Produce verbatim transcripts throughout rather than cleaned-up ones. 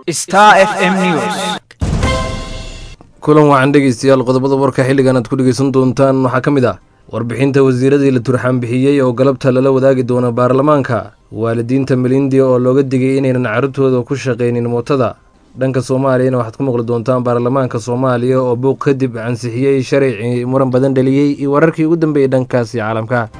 Star F M News. kulan waxaan dhegeystayaal qodobada warka xilligan aad ku dhegeysan doontaan waxaa ka mid ah warbixinta wasiiradii la turxaan bixiyey oo galabta lala wadaagi doono baarlamaanka, waalidiinta Malindi oo looga digay inaynan carruurtooda ku shaqaynin mootada. dhanka Soomaaliyana waxaad ku maqli doontaan baarlamaanka Soomaaliya oo buuq kadib ansixiyey sharci muran badan dhaliyey iyo wararkii ugu dambeeyay dhankaasi caalamka.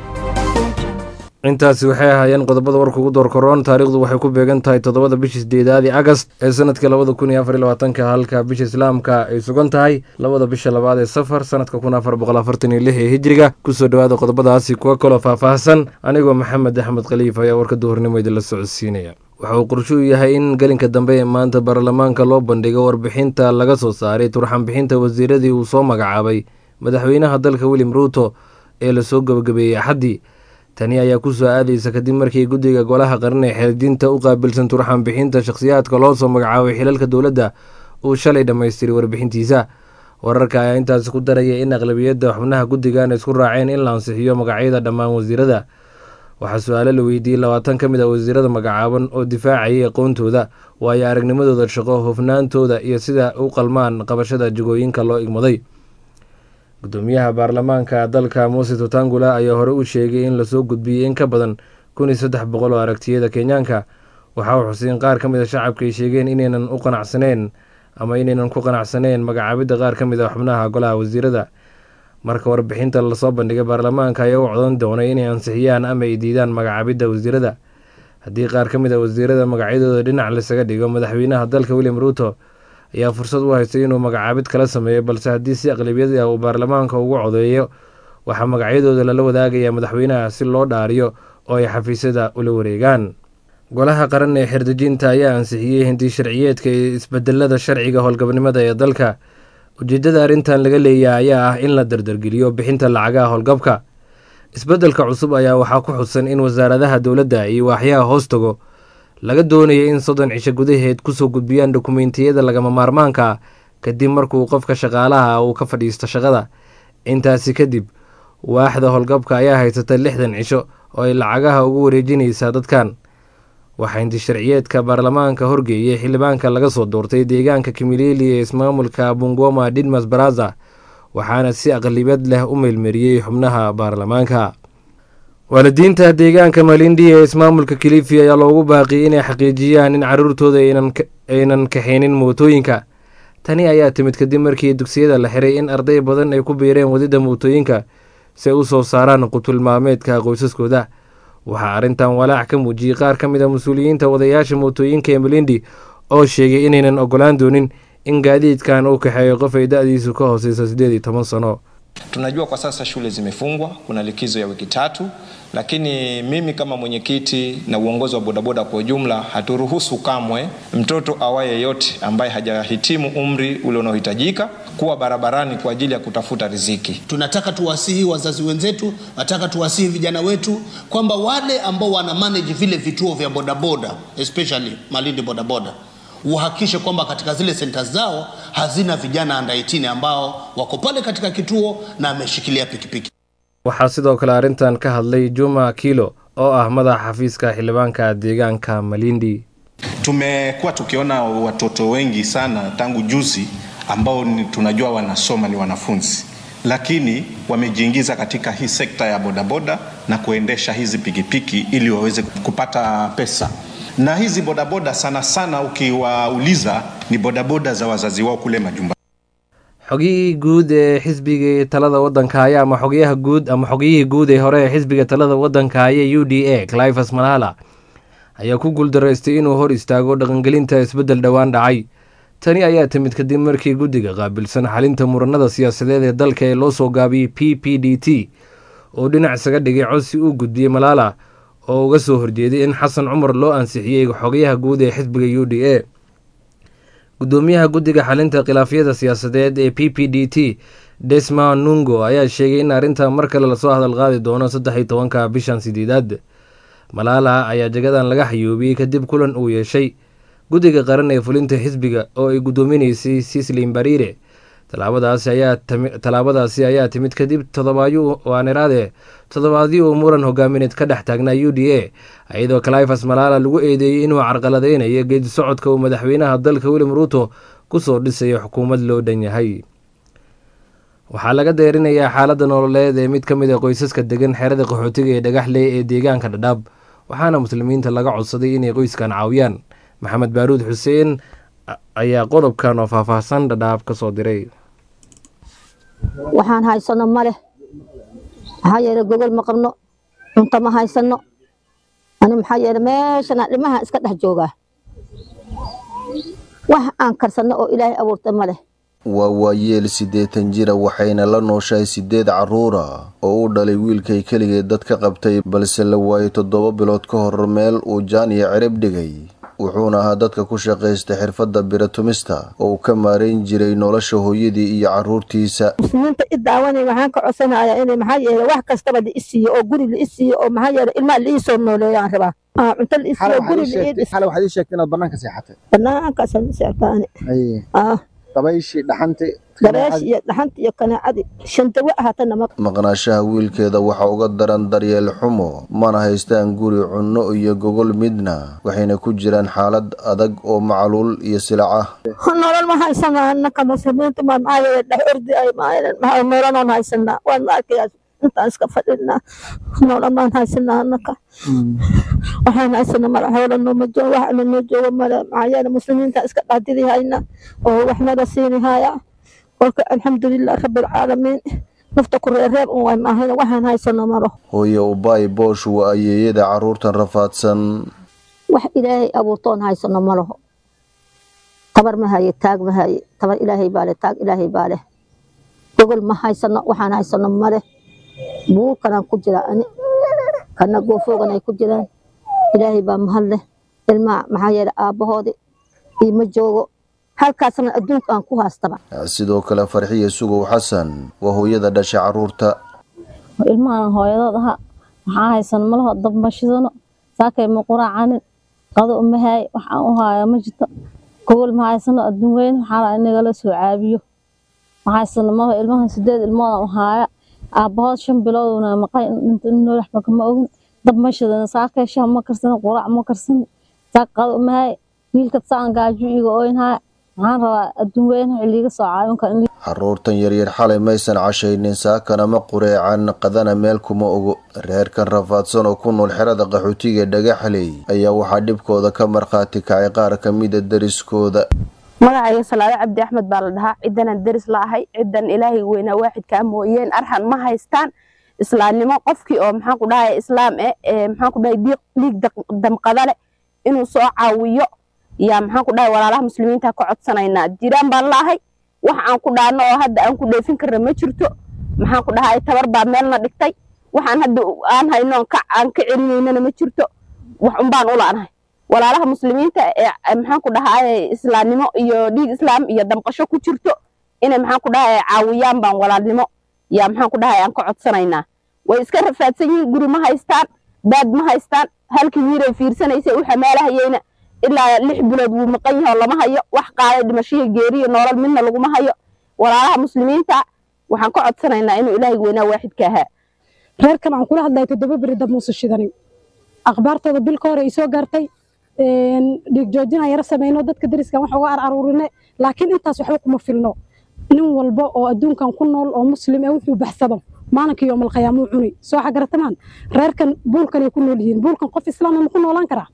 intaasi waxay ahaayeen qodobada warka ugu door koroon. taariikhdu waxay ku beegan tahay toddobada bishii sideedaad ee August ee sanadka labada kun iyo afar iyo labaatanka, halka bisha Islaamka ay sugan tahay labada bisha labaad ee Safar sanadka kun afar boqol afartan iyo lix ee Hijriga. kusoo dhawaada qodobadaasi kuwa kaloo faahfaahsan. anigoo Maxamed Axmed Khaliif ayaa warka duhurnimo idinla socodsiinaya. waxa uu qorshuhu yahay in galinka dambe ee maanta baarlamaanka loo bandhigo warbixinta laga soo saaray turxan bixinta wasiiradii uu soo magacaabay madaxweynaha dalka William Ruto ee lasoo gabagabeeyey Axaddii. tani ayaa ku soo aadaysa kadib markii guddiga golaha qaran ee xeeldinta u qaabilsan turxan bixinta shakhsiyaadka loo soo magacaabay xilalka dowladda uu shalay dhammaystiray warbixintiisa. wararka ayaa intaasi ku daraya in aqlabiyadda xubnaha guddigan isku raaceen in la ansixiyo magacyada dhammaan wasiirada. waxaa su-aalo la weydiiyey labaatan ka mid ah wasiirada magacaaban oo difaacayay aqoontooda, waayo aragnimadooda shaqo, hufnaantooda iyo sida u qalmaan qabashada jagooyinka loo igmaday. gudoomiyaha baarlamaanka dalka Moses Wetangula ayaa hore u sheegay in lasoo gudbiyey in ka badan kun iyo saddex boqol oo aragtiyada Kenyaanka. waxa uu xusay in qaar ka mid a shacabka ay sheegeen inaynan u qanacsaneen ama inaynan ku qanacsaneen magacaabidda qaar ka mid a xubnaha golaha wasiirada. marka warbixinta lasoo bandhigay baarlamaanka ayaa u codan doonay inay ansixiyaan ama ay diidaan magacaabidda wasiirada. haddii qaar ka mid a wasiirada magacyadooda dhinac lasaga dhigo, madaxweynaha dalka William Ruto ayaa fursad u haystay inuu magacaabid kala sameeyo, balse haddii si aqlabiyad ah uu baarlamaanka ugu codeeyo, waxaa magacyadooda lala wadaagayaa madaxweynaha si loo dhaariyo oo ay xafiisyada ula wareegaan. golaha qaran ee xeerdejinta ayaa ansixiyey hinti sharciyeedka iyo isbedelada sharciga howlgabnimada ee dalka. ujeedada arrintan laga leeyahay ayaa ah in la dardargeliyo bixinta lacagaha howlgabka. isbedelka cusub ayaa waxaa ku xusan in wasaaradaha dowladda iyo waaxyaha hoos tago laga doonaya in soddon cisho gudaheed kusoo gudbiyaan dokumeentiyada lagama maarmaanka ah kadib markuu qofka shaqaalaha uu ka fadhiisto shaqada. intaasi kadib waaxda howlgabka ayaa haysata lixdan cisho oo ay lacagaha ugu wareejinaysaa dadkan. waxaa inti sharciyeedka baarlamaanka horgeeyay xildhibaanka laga soo doortay deegaanka Kimilili ee ismaamulka Bungoma Didmas Baraza, waxaana si aqlibiyad leh u meelmariyey xubnaha baarlamaanka. waalidiinta deegaanka Malindi ee ismaamulka Kilifi ayaa loogu baaqiyay inay xaqiijiyaan in carruurtooda aynan kaxaynin mootooyinka. tani ayaa timid kadib markii dugsiyada la xiray in arday badan ay ku biireen wadida mootooyinka si ay u soo saaraan qutulmaameedka qoysaskooda. waxaa arrintan walaac ka muujiyey qaar ka mid a mas-uuliyiinta wadayaasha mootooyinka ee Malindi oo sheegay inaynan ogolaan doonin in gaadiidkan uu kaxeeyo qof ay da-diisu ka hooseysa sideed iyo toban sano. Tunajua kwa sasa shule zimefungwa, kuna likizo ya wiki tatu, lakini mimi kama mwenyekiti na uongozi wa bodaboda kwa ujumla haturuhusu kamwe mtoto awaye yote ambaye hajahitimu umri ule unaohitajika kuwa barabarani kwa ajili ya kutafuta riziki. Tunataka tuwasihi wazazi wenzetu, nataka tuwasihi vijana wetu kwamba wale ambao wana manage vile vituo vya bodaboda, especially Malindi bodaboda, uhakishe kwamba katika zile centers zao hazina vijana under eighteen ambao wako pale katika kituo na ameshikilia pikipiki. waxaa sidoo kale arrintan ka hadlay Juma Kilo oo ah madaxa xafiiska xildhibaanka deegaanka Malindi. Tumekuwa tukiona watoto wengi sana tangu juzi ambao tunajua wanasoma ni wanafunzi, lakini wamejiingiza katika hii sekta ya bodaboda na kuendesha hizi pikipiki ili waweze kupata pesa. Na hizi bodaboda sana sana ukiwauliza ni bodaboda za wazazi wao kule majumba. xogiyihii guud ee xisbiga talada waddanka haya ama xogayaha guud ama xogiyihii guud ee hore ee xisbiga talada waddanka haya U D A Clive Malala ayaa ku guuldareystay inuu hor istaago dhaqangelinta isbedel dhowaan dhacay. tani ayaa timid kadib markii guddiga qaabilsan xalinta muranada siyaasadeed ee dalka ee loo soo gaabiyey P P D T oo dhinac isaga dhigay codsi uu gudbiyey Malala oo uga soo horjeeday in Xasan Cumar loo ansixiyey xogayaha guud ee xisbiga U D A. gudoomiyaha guddiga xalinta khilaafyada siyaasadeed ee P P D T Desmond Nungo ayaa sheegay in arrintan mar kale lasoo hadal qaadi doono saddex iyo tobanka bishan sideedaad. Malala ayaa jagadan laga xayuubiyey kadib kulan uu yeeshay guddiga qaran ee fulinta xisbiga oo ay gudoominaysay Cecily Mbarire. talaabadaasi ayaa tallaabadaasi ayaa timid kadib toddobaadyo waaniraade toddobaadyo uu muran hogaamineed ka dhex taagnaa u d a iyadoo Cleophas Malala lagu eedeeyey inuu carqaladeynayo geedi socodka uu madaxweynaha dalka William Ruto kusoo dhisayo xukuumad loo dhan yahay. waxaa laga deerinayaa xaaladda nololeed ee mid ka mid a qoysaska degan xerada qaxootiga ee Dhagaxley ee deegaanka Dhadhaab, waxaana muslimiinta laga codsaday inay qoyskan caawiyaan. Maxamed Baaruud Xuseen ayaa qodobkan oo faahfaahsan Dhadhaab ka soo diray. waxaan haysano male maxaa yeelay gogol ma qabno, cunto ma haysano, ani maxaa yeelay meeshan dhimaha iska dhex joogaa, wax aan karsano oo ilaahay abuurtay male. waa waayeel siddeetan jira waxayna la nooshahay siddeed carruura oo u dhalay wiilkay keligeed dad ka qabtay balse la waayay toddoba bilood ka hor meel uu jaan iyo cirib dhigay. wuxuuna ahaa dadka ku shaqaysta xirfadda biratumista oo uu ka maarayn jiray nolosha hooyadii iyo carruurtiisa. muslimiinta i daawanay waxaan ka codsanayaa inay maxaa yeelay wax kastaba la isiiyo oo guri la isiiyo oo maxaa yeelay ilmaha la isoo nooleeyo aan rabaa. ah cunto la isiiyo guri la isiiyo. xalay waxaad ii sheegtay inaad banaanka seexatay. banaanka seexataani. ay ah dabayshii dhaxantay dareesh iyo dhaxanta iyo kanaacadi shanta wa ahaatana ma maqnaashaha wiilkeeda waxa uga daran daryeel xumo, mana haystaan guri, cunno iyo gogol midna, waxayna ku jiraan xaalad adag oo macluul iyo silac ah. nolol ma haysanaa annaka muslimiinta ma maxaa yeelay dhex ordi ay maayan maxaa nolol haysanaa waan la arkayaa intaan iska fadhinaa nolol ma haysanaa annaka waxaan haysanaa mala hawla nooma joogo wax ana noo joogo mala maxaa yeelay muslimiinta iska dhaadidi hayna oo wax nala siini haya kolka alxamdulilah rabbil caalamiin nafta ku reereeb un waan ahayna waxaan haysano maro. hooyo Ubaay Boosh waa ayeeyada carruurtan rafaadsan. wax ilaahay abuurtoon haysano malaho, tabar ma haye taag ma haye, tabar ilaahay baa leh taag ilaahay baa leh, gogol ma haysano waxaan haysano male. buurkanaan ku jira ani kana goofoogan ay ku jiraan, ilaahay baa mahad leh. ilmaha maxaa yeelay aabbahoodi iima joogo halkaasna adduunka aan ku haastaba. sidoo kale Farxiye Sugow Xasan waa hooyada dhashay carruurta. ilmahan hooyadood aha waxaan haysan malaho dab ma shidano, saakay ma quraacanin, qado uma haay, waxaan u haaya ma jirto, gogol ma haysano, adduun weyn waxaa inaga la soo caabiyo ma haysano malaho. ilmahan sideed ilmood aan u haaya, aabbahood shan biloodna maqay inta noo waxba kama ogin, dab ma shidano, saakay shaah ma karsano, quraac ma karsano, saak qado uma haay, wiilka saan gaajo iga ooyn haaya. waxaan rabaa adduun weyn xilliga soo caawin kara. carruurtan yaryar xalay maysan cashaynin, saakana ma qureecan, qadana meel kuma ogo. reerkan rafaadsan oo ku nool xerada qaxootiga Dhagaxley ayaa waxaa dhibkooda ka markhaati kacay qaar ka mid a deriskooda. magacayga Salaado Cabdi Axmed baa la dhahaa, ciidan deris la ahay, ciidan ilaahay weynaa waaxidka mooyeen arxan ma haystaan islaamnimo. qofkii oo maxaan ku dhahay islaam ee maxaan ku dhahay dhiig damqada leh inuu soo caawiyo yaa maxaan ku dhahay walaalaha muslimiinta ka codsanaynaa. jiraan baan laahay, wax aan ku dhaano oo hadda aan ku dheefin karna ma jirto. maxaan ku dhahay tabar baa meelna dhigtay, waxaan hadda aan hayno ka aan ka celinaynana ma jirto, wax un baan u laanahay. walaalaha muslimiinta ee maxaan ku dhahay islaamnimo iyo dhiig islaam iyo damqasho ku jirto inay maxaan ku dhahay caawiyaan baan walaalnimo yaa maxaan ku dhahay aan ka codsanaynaa. way iska rafaadsan yihiin, guri ma haystaan, baad ma haystaan, halkii wiilay fiirsanaysay u xamaalahayeyna ilaa lix bilood wuu maqan yahay oo lama hayo, wax qaaday dhimashiyo geeriyo nolol midna laguma hayo. walaalaha muslimiinta waxaan ka codsanaynaa inuu ilaahay weynaa waaxidka ahaa. reerkan aan kula hadlay toddoba beri dab muusa shidanin, akhbaartooda bil ka hore ay soo gaartay, dhiig joojin aan yara samayno, dadka deriskan wax uga araruurine, laakiin intaas waxba kuma filno. nin walba oo adduunkan ku nool oo muslim ah wuxuu baxsado maalinka yoomal qiyaamuu cuni soo xagaratamaan. reerkan buulkan ay ku nool yihiin, buulkan qof islaam ma ku noolaan karaa.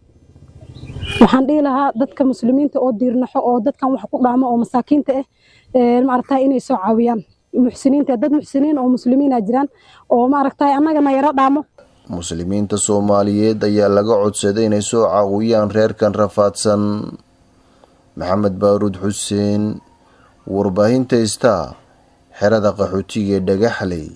waxaan dhihi lahaa dadka muslimiinta oo diirnaxo oo dadkan wax ku dhaamo oo masaakiinta ah maaragtay inay soo caawiyaan. muxsiniinta dad muxsiniin oo muslimiina jiraan oo maaragtay annagana yara dhaamo. muslimiinta Soomaaliyeed ayaa laga codsaday inay soo caawiyaan reerkan rafaadsan. Maxamed Baaruud Xuseen, warbaahinta Star, xerada qaxootiga Dhagaxley.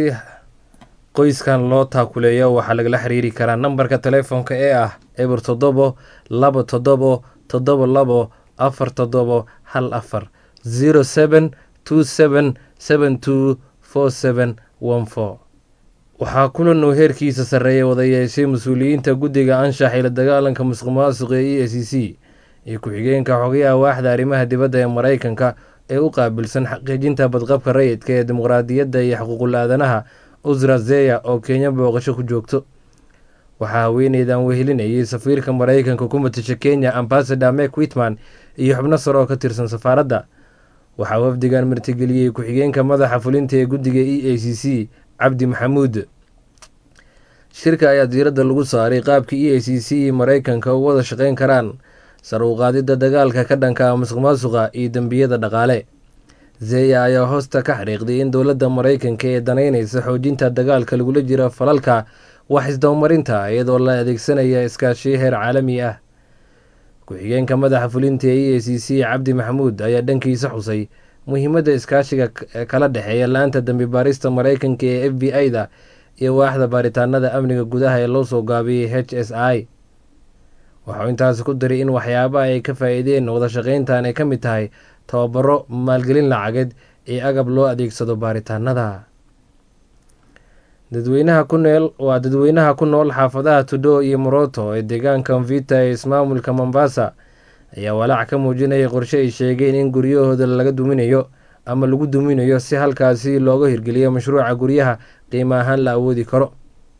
qoyskan loo taakuleeyo waxaa lagala xiriiri karaa nambarka taleefonka ee ah eber toddobo labo toddobo toddobo labo afar toddobo hal afar zero seven two seven seven two four seven one four. waxaa kulan uu heerkiisa sarreeya wada yeeshay mas-uuliyiinta guddiga anshax ee la dagaalanka musuqmaasuqa e a c c iyo ku-xigeenka xogayaha waaxda arrimaha dibadda ee Mareykanka ee u qaabilsan xaqiijinta badqabka rayidka ee dimuqraadiyadda iyo xuquuqul aadanaha Uzra Zeya oo Kenya booqasho ku joogto. waxaa haweeneydan wehelinayay safiirka Mareykanka ku matasha Kenya Ambassador Meg Whitman iyo xubno sare oo ka tirsan safaaradda. waxaa wafdigan martigeliyey ku-xigeenka madaxa fulinta ee guddiga E A C C Cabdi Maxamuud. shirka ayaa diiradda lagu saaray qaabka E A C C iyo Mareykanka u wada shaqeyn karaan sare u qaadidda dagaalka ka dhanka ah musuqmaasuqa iyo dembiyada dhaqaale. Zeya ayaa hoosta ka xariiqday in dowladda Mareykanka ee danaynaysa xoojinta dagaalka lagula jiro falalka wax isdabamarinta iyadoo la adeegsanaya iskaashiyo heer caalami ah. ku-xigeenka madaxa fulinta ee E A C C Cabdi Maxamuud ayaa dhankiisa xusay muhiimadda iskaashiga kala dhexeeya la-anta dambi baarista Mareykanka ee F B I-da iyo waaxda baaritaanada amniga gudaha ee loo soo gaabiyey H S I. waxau intaasi ku daray in waxyaabaha ay ka faa'iideen wada shaqeyntan ay ka mid tahay tababaro, maalgelin lacageed iyo agab loo adeegsado baaritaanada. dadweynaha ku nool waa dadweynaha ku nool xaafadaha Tudo iyo Moroto ee deegaanka Mvita ee ismaamulka Mombasa ayaa walaac ka muujinaya qorshe ay sheegeen in guryahooda laga duminayo ama lagu duminayo si halkaasi looga hirgeliyo mashruuca guryaha qiimo ahaan la awoodi karo.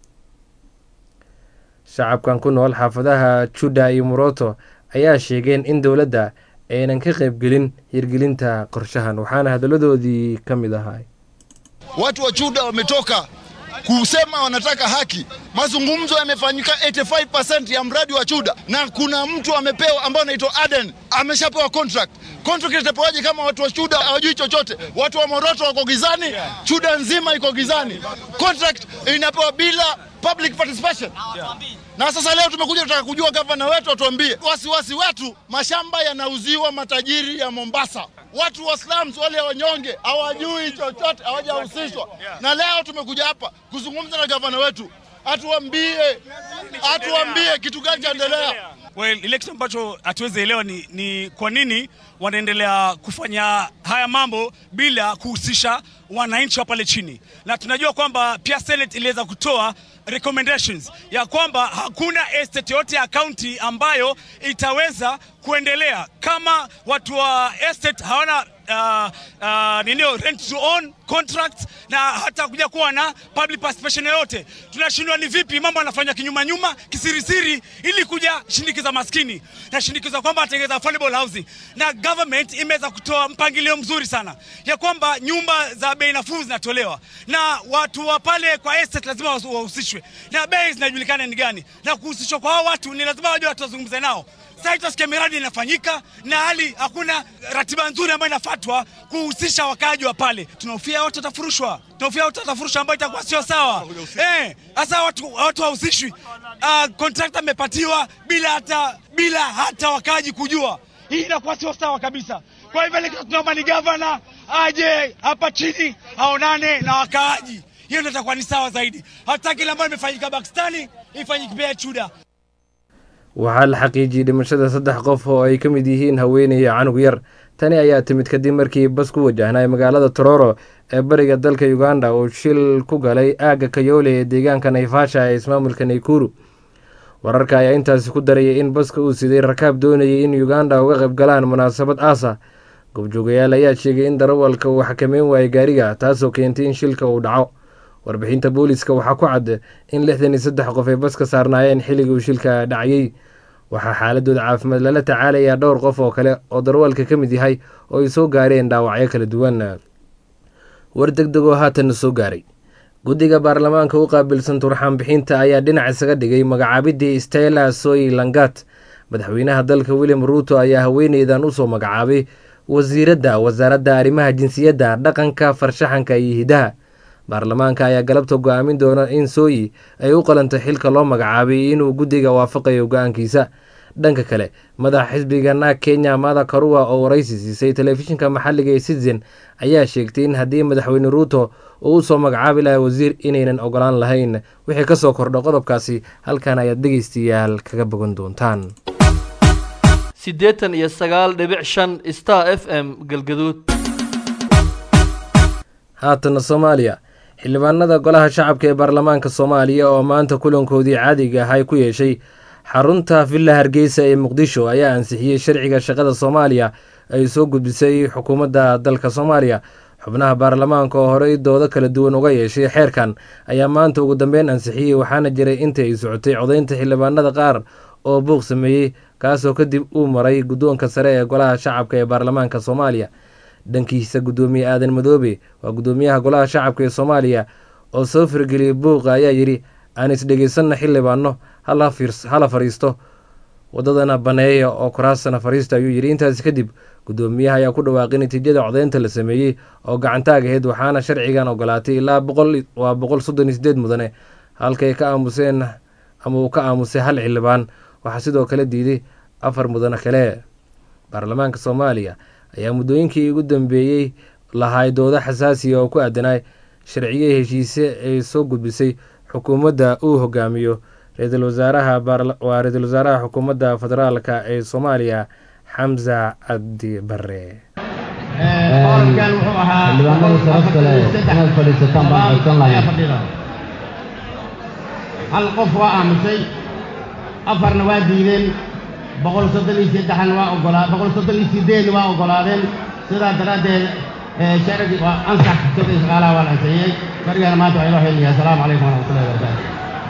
shacabkan ku nool xaafadaha Chuda iyo Moroto ayaa sheegeen in dowladda aynan ka qaybgelin hirgelinta qorshahan, waxaana hadaladoodii ka mid ahay. watu wa Chuda wametoka kusema wanataka haki. Mazungumzo yamefanyika eighty-five percent ya mradi wa Chuda, na kuna mtu amepewa ambao anaitwa Aden ameshapewa contract. Contract itapewaje kama watu wa Chuda hawajui chochote? Watu wa Moroto wako gizani, Chuda nzima iko gizani. Contract inapewa bila public participation. Na sasa leo tumekuja tutaka kujua gavana wetu atuambie wasiwasi wetu, mashamba yanauziwa matajiri ya Mombasa. Watu wa slums wale wanyonge hawajui chochote, hawajahusishwa. Na leo tumekuja hapa kuzungumza na gavana wetu. Atuambie, atuambie kitu gani kinaendelea. Well, ile kitu ambacho hatuwezi elewa ni, ni kwa nini wanaendelea kufanya haya mambo bila kuhusisha wananchi wa pale chini. Na tunajua kwamba pia Senate iliweza kutoa recommendations ya kwamba hakuna estate yote ya county ambayo itaweza kuendelea kama watu wa estate hawana uh, uh, ninio rent to own contracts na hata kuja kuwa na public participation yote. Tunashindwa ni vipi mambo yanafanya kinyuma nyuma kisirisiri ili kuja shindikiza maskini na shindikiza kwamba atengeza affordable housing. Na government imeweza kutoa mpangilio mzuri sana ya kwamba nyumba za bei nafuu zinatolewa na watu wa pale kwa estate lazima wahusishwe na bei zinajulikana ni gani, na kuhusishwa kwa hao watu ni lazima wajue watazungumza nao. Sasa itasikia miradi inafanyika na hali hakuna ratiba nzuri ambayo inafuatwa kuhusisha wakaaji wa pale. Tunahofia watu watafurushwa. Tunahofia watu watafurushwa ambayo itakuwa sio sawa. Eh, sasa watu watu hawahusishwi. Uh, contractor amepatiwa bila hata bila hata wakaaji kujua. Hii inakuwa sio sawa kabisa. Kwa hivyo leo tunaomba ni governor aje hapa chini aonane na wakaaji. Hiyo ndio itakuwa ni sawa zaidi. Hata kile ambacho imefanyika Pakistani ifanyike pia Chuda. waxaa la xaqiijiyey dhimashada saddex qof oo ay ka mid yihiin haweeney iyo canug yar. tani ayaa timid kadib markii bas ku wajahnay magaalada Tororo ee bariga dalka Uganda oo shil ku galay aagga Kayole ee deegaanka Naivasha ee ismaamulka Nakuru. wararka ayaa intaasi ku darayay in baska uu siday rakaab doonayay in Uganda uga qayb galaan munaasabad aasa. goobjoogayaal ayaa sheegay in darawalka uu xakameyn waayay gaariga, taasoo keentay in shilka uu dhaco. warbixinta booliska waxaa ku cad in lixdan iyo saddex qof ay baska saarnaayeen xilligii uu shilka dhacayay. waxaa xaaladooda caafimaad lala tacaalayaa dhowr qof oo kale oo darawalka ka mid yahay oo ay soo gaareen dhaawacyo kala duwan. war degdeg oo haatan soo gaaray. guddiga baarlamaanka u qaabilsan turxaan bixinta ayaa dhinac isaga dhigay magacaabidii Stella Soy Langat. madaxweynaha dalka William Ruto ayaa haweeneydan u soo magacaabay wasiiradda wasaaradda arrimaha jinsiyadda, dhaqanka, farshaxanka iyo hidaha. baarlamaanka ayaa galabta go'aamin doona in Soy ay u qalanto xilka loo magacaabay inuu guddiga waafaqayo go'aankiisa. dhanka kale, madaxa xisbiga N A K Kenya Martha Karua oo waraysi siisay telefishinka maxalliga ee Citizen ayaa sheegtay in haddii madaxweyne Ruto uu soo magacaabi lahaa wasiir inaynan ogolaan lahayn. wixii ka soo kordha qodobkaasi halkan ayaad dhegeystayaal kaga bogan doontaan. siddeetan iyo sagaal dhibic shan Star F M Galgaduud. haatan Soomaaliya, xildhibaanada golaha shacabka ee baarlamaanka Soomaaliya oo maanta kulankoodii caadiga ah ay ku yeeshay xarunta Villa Hargeysa ee Muqdisho ayaa ansixiyey sharciga shaqada Soomaaliya ay soo gudbisay xukuumadda dalka soomaaliya. xubnaha baarlamaanka oo horey doodo kala duwan uga yeeshay xeerkan ayaa maanta ugu dambeyn ansixiyey, waxaana jiray intii ay socotay codaynta xildhibaanada qaar oo buuq sameeyey, kaasoo kadib uu maray guddoonka sare ee golaha shacabka ee baarlamaanka soomaaliya. dhankiisa guddoomiye aadan madoobe waa guddoomiyaha golaha shacabka ee soomaaliya oo soo firgeliyey buuqa ayaa yidhi aan isdhegeysanna xildhibaano hala fariisto wadadana baneeya oo kuraasana fariista ayuu yidhi. intaasi kadib guddoomiyaha ayaa ku dhawaaqay natiijada codaynta la sameeyey oo gacantaag ahayd, waxaana sharcigan ogolaatay ilaa boqol waa boqol soddon iyo sideed mudane, halkay ka aamuseen ama uu ka aamusay hal xildhibaan. waxaa sidoo kale diiday afar mudane kale. baarlamaanka soomaaliya ayaa muddooyinkii ugu dambeeyey lahay doodo xasaasiya oo ku aadanay sharciye heshiise ay soo gudbisay xukuumadda uu hogaamiyo ra-iisul wasaaraha waa ra-iisul wasaaraha xukuumadda federaalka ee soomaaliya xamse cabdi bare. xildhibaanada sharafta leh inaad fadhiisataan baan codsan lahayn. hal qof waa aamusay, afarna waa diideen, boqol soddon iyo saddexna waa ogolaa boqol soddon iyo sideedna waa ogolaadeen. sidaa daraaddeed sharci waa ansax sida shaqaalaha waa la ansixiyey. sharcigana maanta waxaa inoo xilliya. asalaamu calaykum waraxmatullahi wabarakaatu.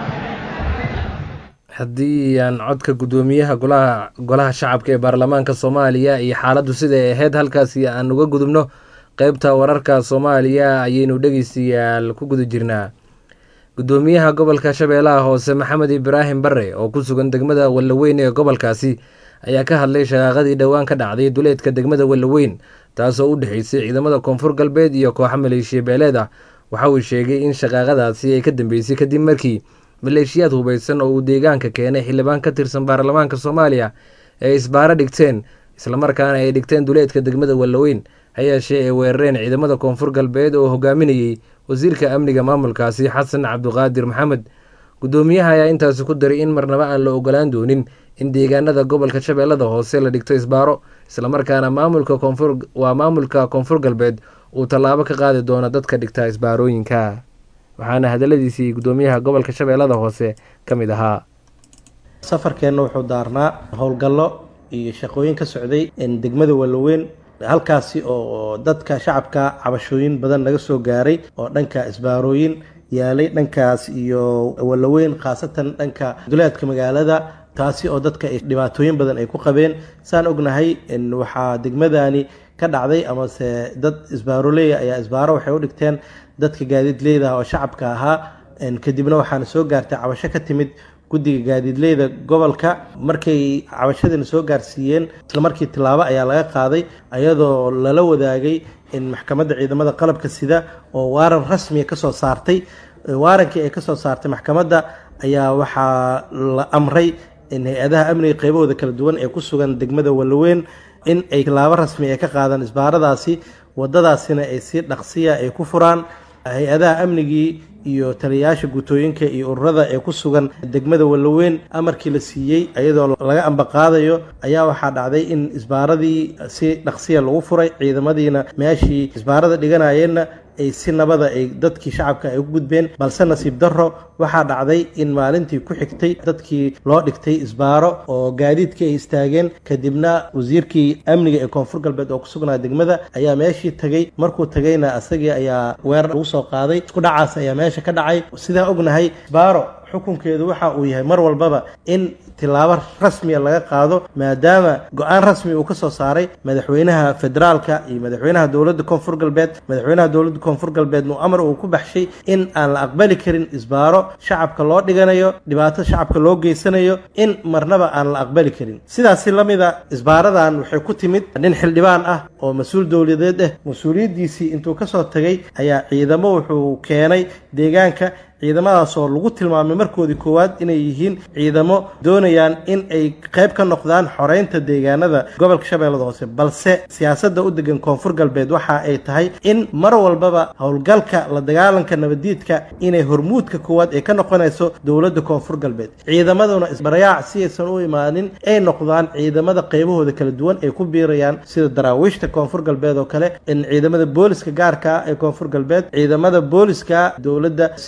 haddii aan codka guddoomiyaha golaha golaha shacabka ee baarlamaanka soomaaliya iyo xaaladdu siday ahayd halkaasi aan uga gudubno, qeybta wararka soomaaliya ayaynu dhegeystayaal ku guda jirnaa. guddoomiyaha gobolka shabeellaha hoose maxamed ibraahim bare oo ku sugan degmada wallaweyn ee gobolkaasi ayaa ka hadlay shaqaaqadii dhowaan ka dhacday duleedka degmada wallaweyn, taasoo u dhexeysay ciidamada koonfur galbeed iyo kooxa maleeshiya beeleed ah. waxa uu sheegay in shaqaaqadaasi ay ka dambeysay kadib markii maleeshiyaad hubeysan oo uu deegaanka keenay xildhibaan ka tirsan baarlamaanka soomaaliya ee isbaaro dhigteen, islamarkaana ay dhigteen duleedka degmada wallaweyn, hayeeshee ay weerareen ciidamada koonfur galbeed oo hogaaminayey wasiirka amniga maamulkaasi xasan cabdiqaadir maxamed. guddoomiyaha ayaa intaasi ku daray in marnaba aan la ogolaan doonin in deegaanada gobolka shabeellada hoose la dhigto isbaaro, islamarkaana maamulka koonfur waa maamulka koonfur galbeed uu tallaabo ka qaadi doono dadka dhigta isbaarooyinka. waxaana hadaladiisii guddoomiyaha gobolka shabeellada hoose ka mid ahaa. safarkeenna wuxuu daarnaa howlgallo iyo shaqooyin ka socday degmada wallaweyn, halkaasi oo dadka shacabka cabashooyin badan laga soo gaaray oo dhanka isbaarooyin yaalay dhankaas iyo wallaweyn, khaasatan dhanka duleedka magaalada, taasi oo dadka dhibaatooyin badan ay ku qabeen. saan ognahay waxaa degmadani ka dhacday amase dad isbaaroleya ayaa isbaaro waxay u dhigteen dadka gaadiidleyda oo shacabka ahaa. kadibna waxaana soo gaartay cabasho ka timid guddiga gaadiidleyda gobolka. markay cabashadina soo gaarsiiyeen islamarkii tilaabo ayaa laga qaaday, ayadoo lala wadaagay in maxkamadda ciidamada qalabka sida oo waaran rasmiya kasoo saartay. waarankii ay kasoo saartay maxkamadda ayaa waxaa la amray in hay-adaha amniga qaybahooda kala duwan ee ku sugan degmada wallaweyn in ay tilaabo rasmi ay ka qaadaan isbaaradaasi, wadadaasina ay si dhaqsiya ay ku furaan. hay-adaha amnigii iyo taliyayaasha guutooyinka iyo ururada ee ku sugan degmada wallaweyn amarkii la siiyey iyadoo laga ambaqaadayo ayaa waxaa dhacday in isbaaradii si dhaqsiya lagu furay, ciidamadiina meeshii isbaarada dhiganayeenna ay si nabada ay dadkii shacabka ay u gudbeen. balse nasiib darro waxaa dhacday in maalintii ku xigtay dadkii loo dhigtay isbaaro oo gaadiidkii ay istaageen. kadibna wasiirkii amniga ee koonfur galbeed oo ku sugnaa degmada ayaa meeshii tagay. markuu tagayna asagii ayaa weerar lagu soo qaaday. isku dhacaas ayaa meesha ka dhacay. sidaa ognahay isbaaro xukunkeedu waxa uu yahay mar walbaba in tilaabo rasmiya laga qaado, maadaama go-aan rasmi uu ka soo saaray madaxweynaha federaalka iyo madaxweynaha dowladda koonfur galbeed. madaxweynaha dowladda koonfur galbeednu amar uu ku baxshay in aan la aqbali karin isbaaro shacabka loo dhiganayo, dhibaato shacabka loo geysanayo, in marnaba aan la aqbali karin. sidaasi lamida isbaaradan waxay ku timid nin xildhibaan ah oo mas-uul dowladeed ah, mas-uuliyaddiisii intuu kasoo tagay ayaa ciidamo wuxuu keenay deegaanka. ciidamadaas oo lagu tilmaamay markoodii koowaad inay yihiin ciidamo doonayaan in ay qayb ka noqdaan xoreynta deegaanada gobolka shabeellada hoose, balse siyaasadda u degan koonfur galbeed waxa ay tahay in mar walbaba howlgalka la dagaalanka nabadiidka inay hormuudka koowaad ay ka noqonayso dowladda koonfur galbeed. ciidamaduna isbarayaac si aysan u imaanin ay noqdaan ciidamada qaybahooda kala duwan ay ku biirayaan, sida daraawiishta koonfur galbeed oo kale, in ciidamada booliska gaarka ah ee koonfur galbeed, ciidamada booliska dowladda, sidaasoo kale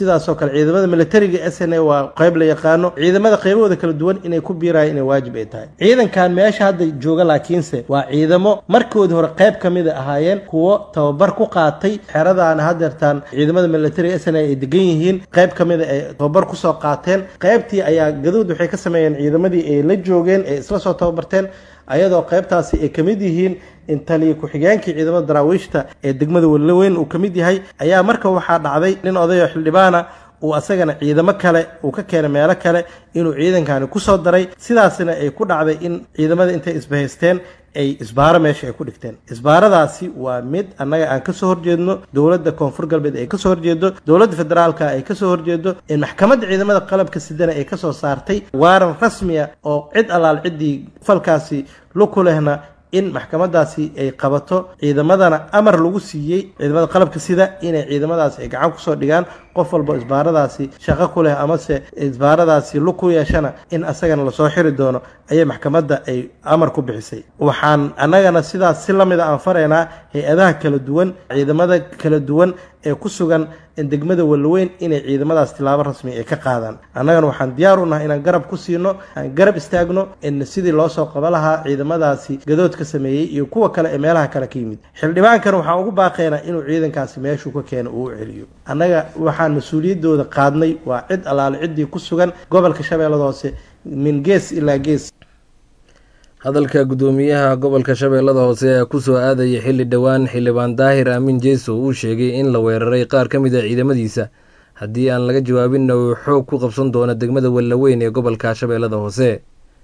kale ciidamada militariga S N A waa qayb la yaqaano ciidamada qaybahooda kala duwan inay ku biirayaan inay waajib ay tahay ciidankan meesha hadda jooga laakiinse waa ciidamo markoodii hore qayb ka mid ahaayeen kuwo tababar ku qaatay xeradaan hadeertaan ciidamada militariga S N A ay degan yihiin qayb ka mid ay tababar ku soo qaateen qaybtii ayaa gaduud waxay ka sameeyeen ciidamadii ay la joogeen ee isla soo tababarteen ayadoo qaybtaasi ay kamid yihiin in taliye ku-xigeenkii ciidamada daraawiishta ee degmada Walaweyn uu kamid yahay ayaa marka waxaa dhacday nin odayo xildhibaana uu asagana ciidamo kale uu ka keenay meelo kale inuu ciidankani ku soo daray sidaasina ay ku dhacday in ciidamada intay isbahaysteen ay isbaaro meesha ay ku dhigteen isbaaradaasi waa mid annaga aan ka soo horjeedno dowladda koonfur galbeed ay ka soo horjeedo dowladda federaalka ay ka soo horjeedo in maxkamadda ciidamada qalabka sidana ay ka soo saartay waaran rasmi ah oo cid allaal ciddii falkaasi lu ku lehna in maxkamadaasi ay qabato ciidamadana amar lagu siiyey ciidamada qalabka sida inay ciidamadaasi ay gacan kusoo dhigaan qof walba isbaaradaasi shaqo ku leh amase isbaaradaasi lug ku yeeshana in asagana lasoo xiri doono ayay maxkamadda ay amar ku bixisay waxaan annagana sidaas si lamid a aan faraynaa hay-adaha kala duwan ciidamada kala duwan ee ku sugan degmada Walaweyn inay ciidamadaas tilaabo rasmi ay ka qaadaan annagana waxaan diyaar u nahay inaan garab ku siino aan garab istaagno in sidii loo soo qaba lahaa ciidamadaasi gadoodka sameeyay iyo kuwa kale ee meelaha kale ka yimid xildhibaankan waxaan ugu baaqaynaa inuu ciidankaasi meeshuu ka keeno uu celiyo annaga waxaan mas-uuliyadooda qaadnay waa cid allaale ciddii ku sugan gobolka Shabeellada Hoose min gees ilaa gees hadalka gudoomiyaha gobolka Shabeellada Hoose ayaa ku soo aadaya xilli dhawaan xildhibaan Daahir Aamin Jeeso uu sheegay in la weeraray qaar ka mid ah ciidamadiisa haddii aan laga jawaabinna uu xoog ku qabsan doono degmada Walaweyn ee gobolka Shabeellada Hoose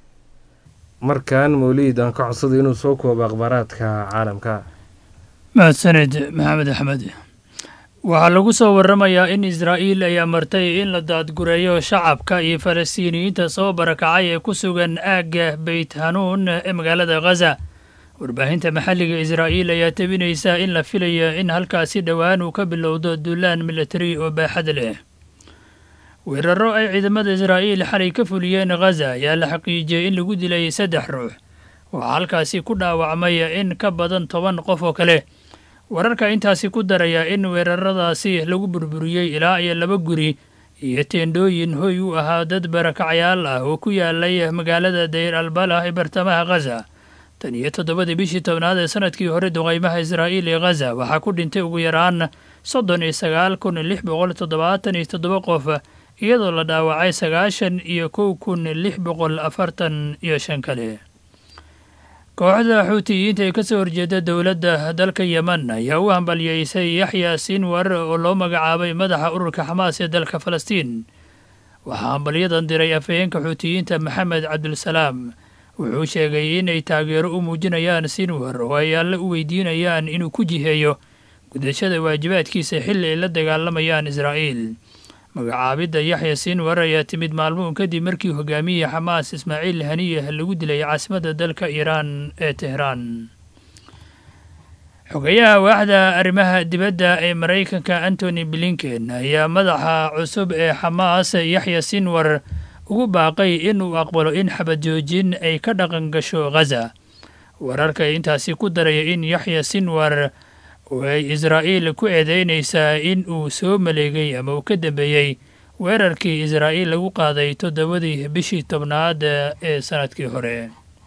markaan Mawliid aan ka codsaday inuu soo koobo akhbaaraadka caalamka mahadsanid Maxamed Axmed waxaa lagu soo waramayaa in Israa'iil ay amartay in la daadgureeyo shacabka iyo Falastiiniyiinta soo barakacay ee ku sugan aagga Beit Hanuun ee magaalada Gaza warbaahinta maxalliga Israa'iil ayaa tabinaysa in la filayo in halkaasi dhowaan uu ka bilowdo duulaan militari oo baaxad leh weeraro ay ciidamada Israa'iil xalay ka fuliyeen Gaza ayaa la xaqiijiyay in lagu dilay saddex ruux waxaa halkaasi ku dhaawacmay in ka badan toban qof oo kale wararka intaasi ku daraya in weeraradaasi lagu burburiyey ilaa iyo laba guri iyo teendhooyin hoy u ahaa dad barakacyaal ah oo ku yaalay magaalada Deir al-Balah ee bartamaha Gaza tan iyo toddobadii bishii tobnaad ee sanadkii hore duqaymaha Israa'iil ee Gaza waxaa ku dhintay ugu yaraan soddon iyo sagaal kun lix boqol toddobaatan iyo toddoba qof iyadoo la dhaawacay sagaashan iyo kow kun lix boqol afartan iyo shan kale kooxda xuutiyiinta ee ka soo horjeeda dowladda dalka Yemen ayaa u hambalyeysay Yaxya Sinwar oo loo magacaabay madaxa ururka Xamaas ee dalka Falastiin waxaa hambalyadan diray afhayeenka xuutiyiinta Maxamed Cabdulsalaam wuxuu sheegay inay taageero u muujinayaan Sinwar oo ay alle u weydiinayaan inuu ku jiheeyo gudashada waajibaadkiisa xilli ay la dagaalamayaan Israa'iil magacaabidda Yaxya Sinwar ayaa timid maalmo kadib markii hogaamiyey Xamaas Ismaaciil Haniyeh lagu dilay caasimadda dalka Iiraan ee Tehraan xogayaha waaxda arrimaha dibadda ee Maraykanka Anthony Blinken ayaa madaxa cusub ee Xamaas Yaxya Sinwar ugu baaqay inuu aqbalo in xabad joojin ay ka dhaqan gasho Gaza wararka intaasi ku daraya in Yaxya Sinwar way Israa'iil ku eedeynaysaa in uu soo maleegay ama uu ka dambeeyey weerarkii Israa'iil lagu qaaday toddobadii bishii tobnaad ee sanadkii hore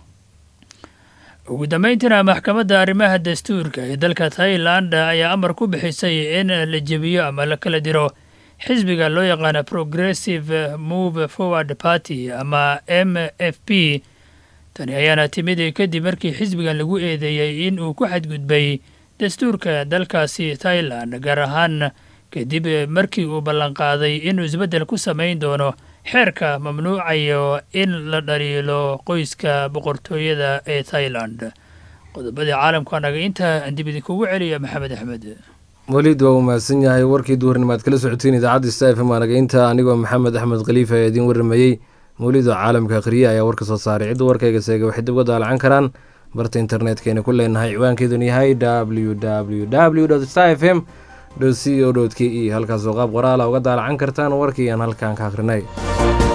ugu dambeyntiina maxkamadda arrimaha dastuurka ee dalka Thailand ayaa amar ku bixisay in la jebiyo ama la kala diro xisbiga loo yaqaano Progressive Move Forward Party ama M F P tani ayaana timid kadib markii xisbigan lagu eedeeyey in uu ku xadgudbay dastuurka dalkaasi Thailand gaar ahaan kadib markii uu ballan qaaday inuu isbeddel ku samayn doono xeerka mamnuucayo in la dhaliilo qoyska boqortooyada ee Thailand qodobada caalamka naga inta dib idinkugu celiya Maxamed Axmed Waliid waa umahadsan yahay warkii duhurnimaad kala socoteen idaacadda Star F M naga inta anigoo Maxamed Axmed Khalifa ee idin waramayay Mawliid oo caalamka akhriya ayaa warka soo saaray cid warkayga seega waxay dib uga daalan karaan barta internetka ku leenahay ciwaankeeduna yahay w w w dot star f m dot co dot k e halkaasoo qaab qoraala uga daalacan kartaan warkii aan halkaan ka akhrinay